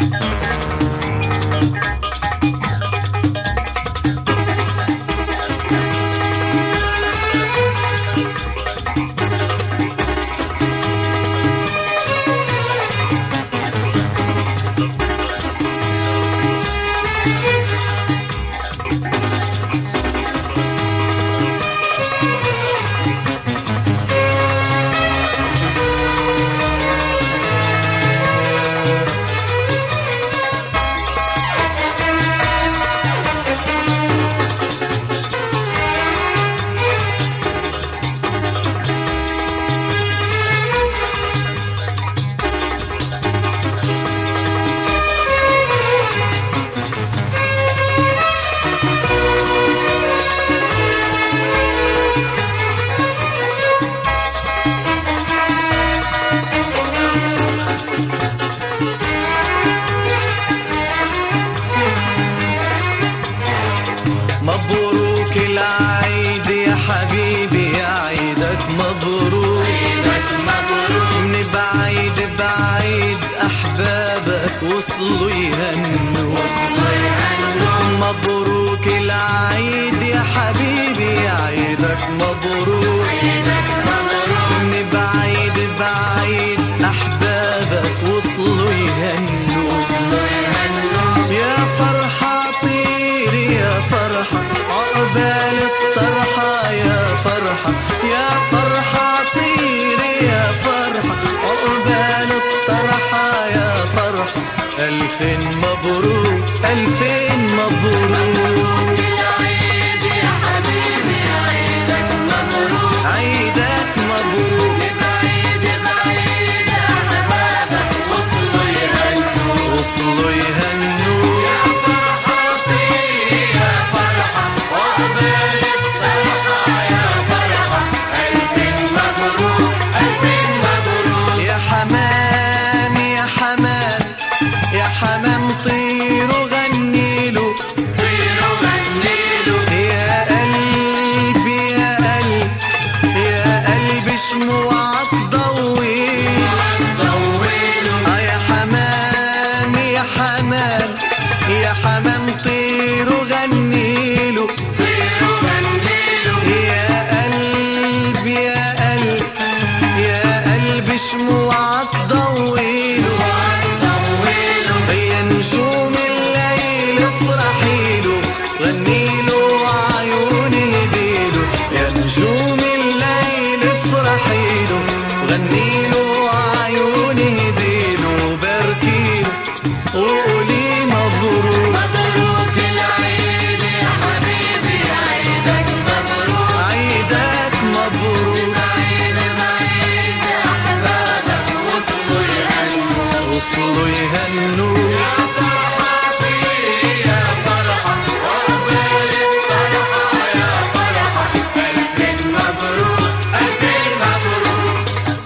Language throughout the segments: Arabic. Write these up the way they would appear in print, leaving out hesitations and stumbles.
مبروك العيد يا حبيبي، عيدك مبروك، عيدك مبروك. من بعيد بعيد أحبابك وصلوا يهنوا، وصلوا يهنوا. مبروك العيد يا حبيبي، عيدك مبروك، عيدك مبروك. من بعيد بعيد أحبابك وصلوا يهنوا، وصلوا يهنوا. يا فرحة طيري يا فرحة عقبال الطرحة، يا فرحة يا فرحة طيري يا فرحة عقبال الطرحة، يا فرحة ألفين مبروك ألفين مبروك. العيد يا حبيبي، عيدك مبروك، عيدك مبروك. بعيد بعيد أحبابك وصلوا يهنوا، وصلوا يهنوا. يا فرحتي يا فرحة وعقبال الفرحة، يا فرحة ألفين مبروك ألفين مبروك. يا حمام يا حمام يا حمام طيروا غنيلو، طيروا غنيلوا. يا قلبي يا قلبي يا قلبي شموعك ضويل، طولوا. يا حمام يا حمام يا حمام طيروا غنيلو، طيروا غنيلوا. يا قلبي يا قلبي يا قلبي شموعك ضويل، طولوا. يا نجوم الليل افرحيلو غنيلو وعيوني هديلو، يا نجوم الليل افرحيلو غنيلو وعيوني هديلو، باركيلو وقولي مبروك. مبروك العيد يا حبيبي، عيدك مبروك، عيدك مبروك. بعيد بعيد أحبابك وصلوا يهنوا. وصلوا يهنوا. يا فرحتي يا فرحة وعقبال الفرحة، يا فرحة ألفين مبروك ألفين مبروك.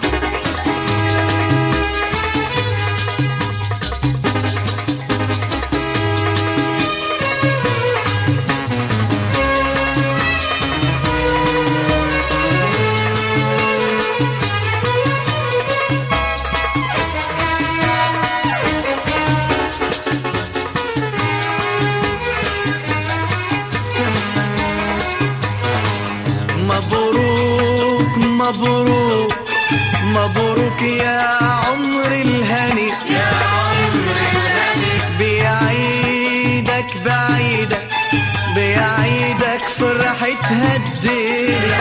مبروك مبروك مبروك يا عمر الهني، يا عمر الهني. بيعيدك بعيدك بيعيدك فرحتها الدنيا،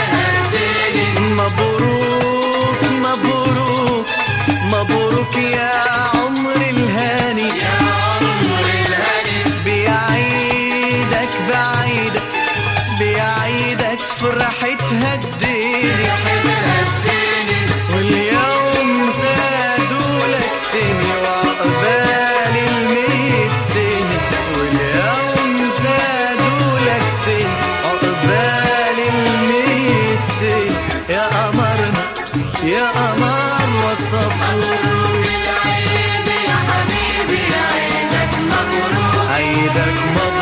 مبروك مبروك مبروك يا عمر الهاني، يا عمر الهني. بيعيدك بعيدك بيعيدك فرحتها الدنيا، واليوم زادوا لك سنة وعقبال 100 سنة، واليوم زادوا لك سنة عقبال 100 سنة، يا قمرنا يا قمر وصفور. مبروك العيد يا حبيبي، عيدك مبروك، عيدك مبروك.